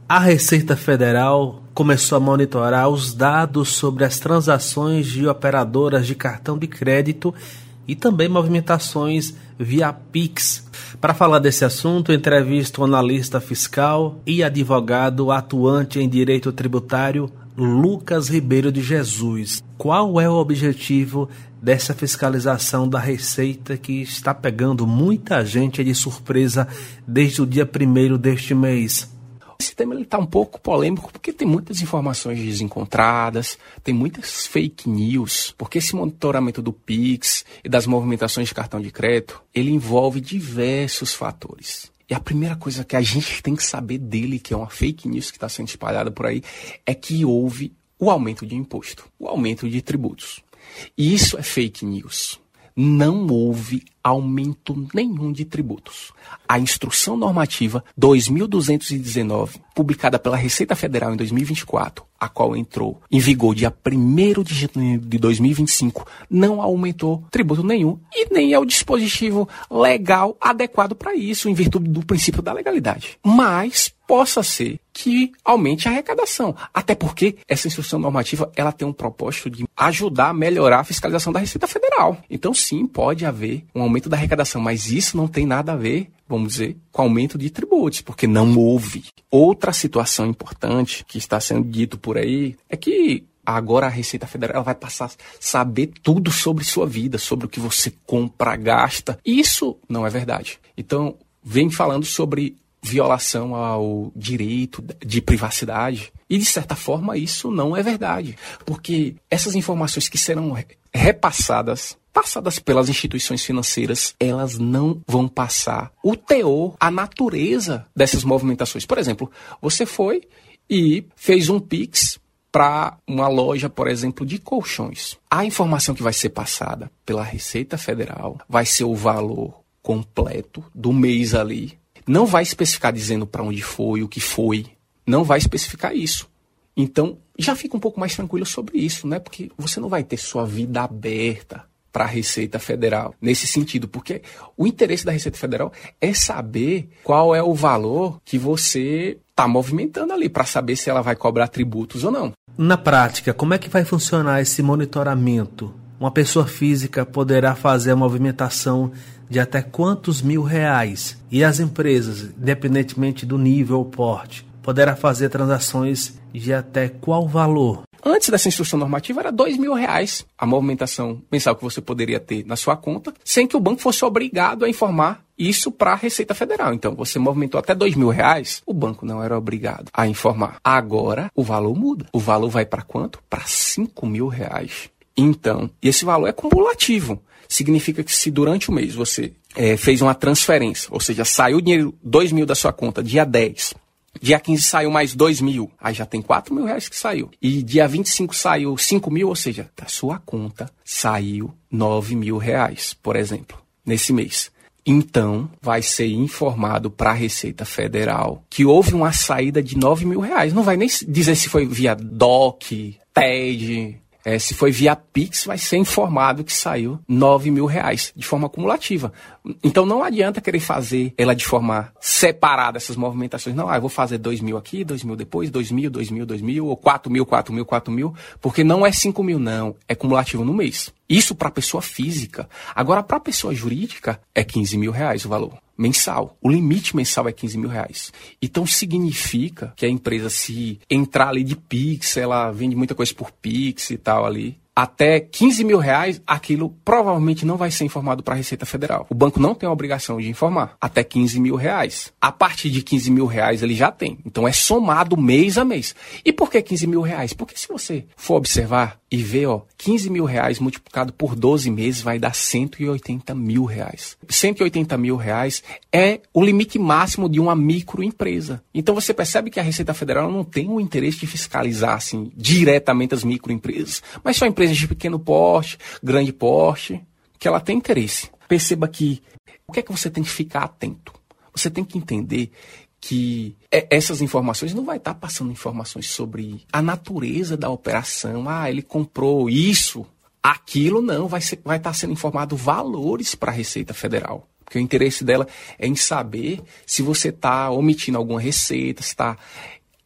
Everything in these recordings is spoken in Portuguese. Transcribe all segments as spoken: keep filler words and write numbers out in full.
A Receita Federal começou a monitorar os dados sobre as transações de operadoras de cartão de crédito e também movimentações via Pix. Para falar desse assunto, entrevisto o analista fiscal e advogado atuante em direito tributário, Lucas Ribeiro de Jesus. Qual é o objetivo dessa fiscalização da Receita que está pegando muita gente de surpresa desde o dia primeiro deste mês? Esse tema está um pouco polêmico porque tem muitas informações desencontradas, tem muitas fake news, porque esse monitoramento do Pix e das movimentações de cartão de crédito, ele envolve diversos fatores. E a primeira coisa que a gente tem que saber dele, que é uma fake news que está sendo espalhada por aí, é que houve o aumento de imposto, o aumento de tributos. E isso é fake news. Não houve aumento nenhum de tributos. A Instrução Normativa dois mil duzentos e dezenove, publicada pela Receita Federal em dois mil e vinte e quatro, a qual entrou em vigor dia primeiro de janeiro de dois mil e vinte e cinco, não aumentou tributo nenhum e nem é o dispositivo legal adequado para isso, em virtude do princípio da legalidade. Mas possa ser que aumente a arrecadação. Até porque essa instrução normativa ela tem um propósito de ajudar a melhorar a fiscalização da Receita Federal. Então, sim, pode haver um aumento da arrecadação, mas isso não tem nada a ver, vamos dizer, com aumento de tributos, porque não houve. Outra situação importante que está sendo dito por aí é que agora a Receita Federal ela vai passar a saber tudo sobre sua vida, sobre o que você compra, gasta. Isso não é verdade. Então, vem falando sobre violação ao direito de privacidade. E, de certa forma, isso não é verdade. Porque essas informações que serão repassadas, passadas pelas instituições financeiras, elas não vão passar o teor, a natureza dessas movimentações. Por exemplo, você foi e fez um Pix para uma loja, por exemplo, de colchões. A informação que vai ser passada pela Receita Federal vai ser o valor completo do mês ali. Não vai especificar dizendo para onde foi, o que foi. Não vai especificar isso. Então, já fica um pouco mais tranquilo sobre isso, né? Porque você não vai ter sua vida aberta para a Receita Federal nesse sentido. Porque o interesse da Receita Federal é saber qual é o valor que você está movimentando ali, para saber se ela vai cobrar tributos ou não. Na prática, como é que vai funcionar esse monitoramento? Uma pessoa física poderá fazer a movimentação de até quantos mil reais? E as empresas, independentemente do nível ou porte, poderá fazer transações de até qual valor? Antes dessa instrução normativa era dois mil reais a movimentação mensal que você poderia ter na sua conta, sem que o banco fosse obrigado a informar isso para a Receita Federal. Então, você movimentou até dois mil reais, o banco não era obrigado a informar. Agora, o valor muda. O valor vai para quanto? Para cinco mil reais. Então, esse valor é cumulativo. Significa que se durante o mês você é, fez uma transferência, ou seja, saiu o dinheiro dois mil da sua conta dia dez, dia quinze saiu mais dois mil, aí já tem quatro mil reais que saiu. E dia vinte e cinco saiu cinco mil, ou seja, da sua conta saiu nove mil reais, por exemplo, nesse mês. Então, vai ser informado para a Receita Federal que houve uma saída de nove mil reais. Não vai nem dizer se foi via D O C, T E D... É, se foi via Pix, vai ser informado que saiu nove mil reais de forma acumulativa. Então não adianta querer fazer ela de forma separada, essas movimentações. Não, ah, eu vou fazer dois mil aqui, dois mil depois, dois mil, dois mil, dois mil, ou quatro mil, quatro mil, quatro mil, porque não é cinco mil, não. É cumulativo no mês. Isso para pessoa física. Agora, para pessoa jurídica, é quinze mil reais o valor mensal. O limite mensal é quinze mil reais. Então, significa que a empresa, se entrar ali de Pix, ela vende muita coisa por Pix e tal ali, até quinze mil reais, aquilo provavelmente não vai ser informado para a Receita Federal. O banco não tem a obrigação de informar. Até quinze mil reais. A partir de quinze mil reais ele já tem. Então é somado mês a mês. E por que quinze mil reais? Porque se você for observar e ver, ó, quinze mil reais multiplicado por doze meses vai dar cento e oitenta mil reais. cento e oitenta mil reais é o limite máximo de uma microempresa. Então você percebe que a Receita Federal não tem o interesse de fiscalizar assim, diretamente as microempresas, mas só empresas de pequeno porte, grande porte, que ela tem interesse. Perceba que o que é que você tem que ficar atento? Você tem que entender que essas informações não vai estar passando informações sobre a natureza da operação. Ah, ele comprou isso, aquilo não. Vai, ser, vai estar sendo informado valores para a Receita Federal. Porque o interesse dela é em saber se você está omitindo alguma receita, se está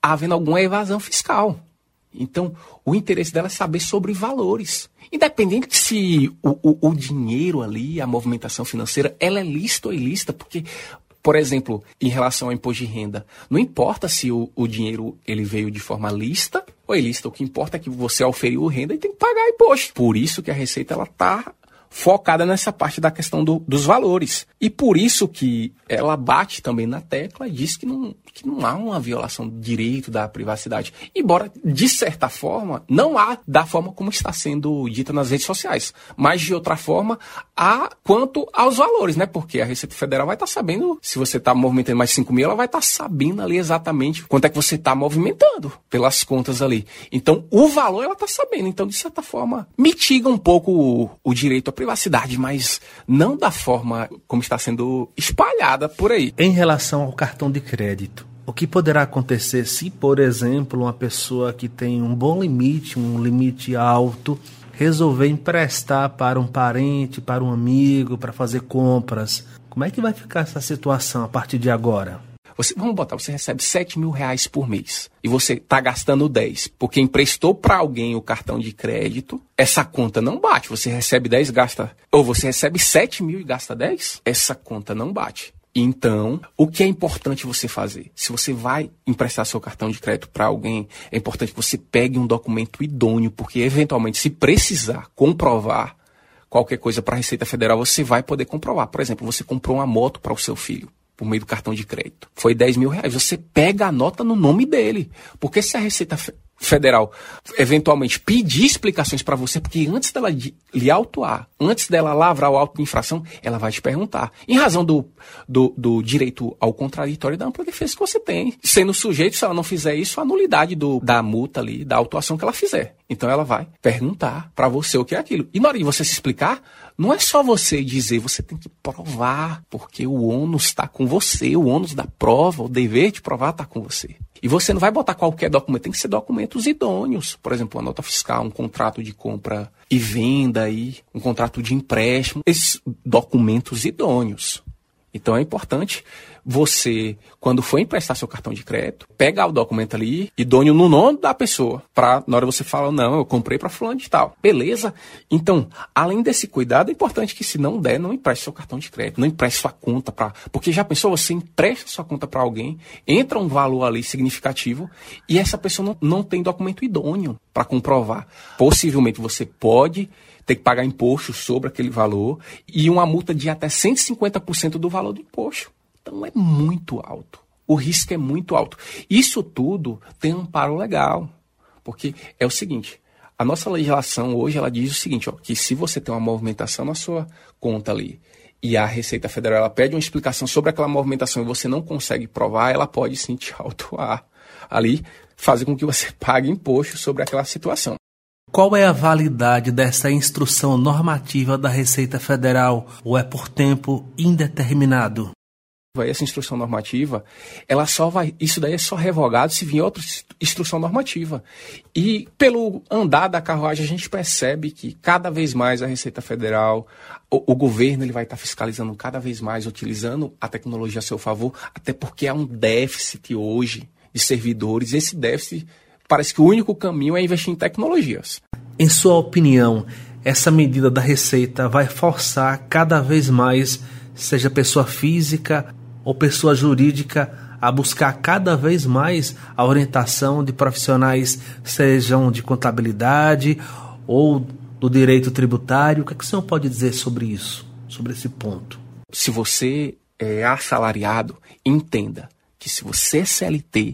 havendo alguma evasão fiscal. Então, o interesse dela é saber sobre valores. Independente se o, o, o dinheiro ali, a movimentação financeira, ela é lícita ou ilícita, porque, por exemplo, em relação ao imposto de renda, não importa se o, o dinheiro ele veio de forma lícita ou ilícita, o que importa é que você auferiu renda e tem que pagar imposto. Por isso que a Receita ela está focada nessa parte da questão do, dos valores. E por isso que ela bate também na tecla e diz que não, que não há uma violação do direito da privacidade. Embora, de certa forma, não há da forma como está sendo dita nas redes sociais. Mas, de outra forma, há quanto aos valores, né? Porque a Receita Federal vai estar sabendo, se você está movimentando mais de cinco mil, ela vai estar sabendo ali exatamente quanto é que você está movimentando pelas contas ali. Então, o valor ela está sabendo. Então, de certa forma, mitiga um pouco o, o direito à privacidade, mas não da forma como está sendo espalhada por aí. Em relação ao cartão de crédito, o que poderá acontecer se, por exemplo, uma pessoa que tem um bom limite, um limite alto, resolver emprestar para um parente, para um amigo, para fazer compras? Como é que vai ficar essa situação a partir de agora? Você, vamos botar, você recebe sete mil reais por mês e você está gastando dez, porque emprestou para alguém o cartão de crédito, essa conta não bate. Você recebe dez, gasta... Ou você recebe sete mil e gasta dez, essa conta não bate. Então, o que é importante você fazer? Se você vai emprestar seu cartão de crédito para alguém, é importante que você pegue um documento idôneo, porque eventualmente, se precisar comprovar qualquer coisa para a Receita Federal, você vai poder comprovar. Por exemplo, você comprou uma moto para o seu filho por meio do cartão de crédito. Foi dez mil reais. Você pega a nota no nome dele. Porque se a Receita Federal eventualmente pedir explicações para você, porque antes dela lhe autuar, antes dela lavrar o auto de infração, ela vai te perguntar. Em razão do, do, do direito ao contraditório e da ampla defesa que você tem. Sendo sujeito, se ela não fizer isso, a nulidade do, da multa ali, da autuação que ela fizer. Então ela vai perguntar para você o que é aquilo. E na hora de você se explicar, não é só você dizer, você tem que provar, porque o ônus está com você, o ônus da prova, o dever de provar está com você. E você não vai botar qualquer documento, tem que ser documentos idôneos. Por exemplo, uma nota fiscal, um contrato de compra e venda, aí, um contrato de empréstimo, esses documentos idôneos. Então é importante você, quando for emprestar seu cartão de crédito, pegar o documento ali, idôneo no nome da pessoa, para na hora você falar, não, eu comprei para fulano de tal. Beleza? Então, além desse cuidado, é importante que se não der, não empreste seu cartão de crédito, não empreste sua conta para... Porque já pensou, você empresta sua conta para alguém, entra um valor ali significativo e essa pessoa não, não tem documento idôneo para comprovar. Possivelmente você pode ter que pagar imposto sobre aquele valor e uma multa de até cento e cinquenta por cento do valor do imposto. Então é muito alto. O risco é muito alto. Isso tudo tem um amparo legal. Porque é o seguinte, a nossa legislação hoje ela diz o seguinte, ó, que se você tem uma movimentação na sua conta ali e a Receita Federal ela pede uma explicação sobre aquela movimentação e você não consegue provar, ela pode sim te autuar ali, fazer com que você pague imposto sobre aquela situação. Qual é a validade dessa instrução normativa da Receita Federal ou é por tempo indeterminado? Essa instrução normativa, ela só vai, isso daí é só revogado se vier outra instrução normativa. E pelo andar da carruagem a gente percebe que cada vez mais a Receita Federal, o, o governo ele vai estar fiscalizando cada vez mais, utilizando a tecnologia a seu favor, até porque há um déficit hoje de servidores. Esse déficit parece que o único caminho é investir em tecnologias. Em sua opinião, essa medida da Receita vai forçar cada vez mais, seja pessoa física ou pessoa jurídica, a buscar cada vez mais a orientação de profissionais, sejam de contabilidade ou do direito tributário? O que é que o senhor pode dizer sobre isso, sobre esse ponto? Se você é assalariado, entenda que se você é C L T,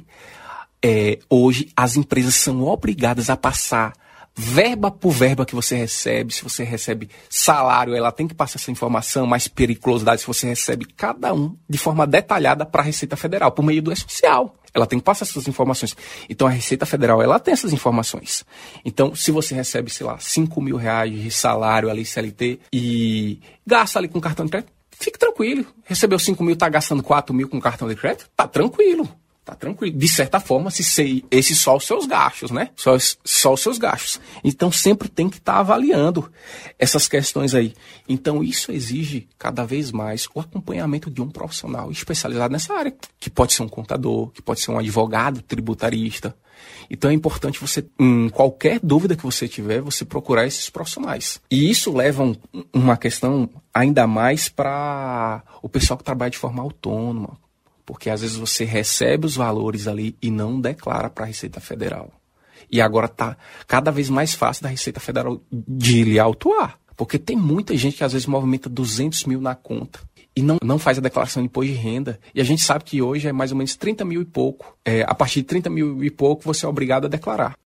é, hoje as empresas são obrigadas a passar verba por verba que você recebe. Se você recebe salário, ela tem que passar essa informação, mais periculosidade, se você recebe cada um de forma detalhada para a Receita Federal, por meio do E-Social. Ela tem que passar essas informações. Então, a Receita Federal, ela tem essas informações. Então, se você recebe, sei lá, cinco mil reais de salário ali, C L T, e gasta ali com cartão de crédito, fique tranquilo. Recebeu cinco mil, está gastando quatro mil com cartão de crédito? Tá tranquilo. tá tranquilo. De certa forma, se sei, esses só os seus gastos, né? Só, só os seus gastos. Então, sempre tem que estar tá avaliando essas questões aí. Então, isso exige cada vez mais o acompanhamento de um profissional especializado nessa área, que pode ser um contador, que pode ser um advogado tributarista. Então, é importante você, em qualquer dúvida que você tiver, você procurar esses profissionais. E isso leva um, uma questão ainda mais para o pessoal que trabalha de forma autônoma. Porque às vezes você recebe os valores ali e não declara para a Receita Federal. E agora está cada vez mais fácil da Receita Federal de lhe autuar. Porque tem muita gente que às vezes movimenta duzentos mil na conta e não, não faz a declaração de imposto de renda. E a gente sabe que hoje é mais ou menos trinta mil e pouco. É, a partir de trinta mil e pouco você é obrigado a declarar.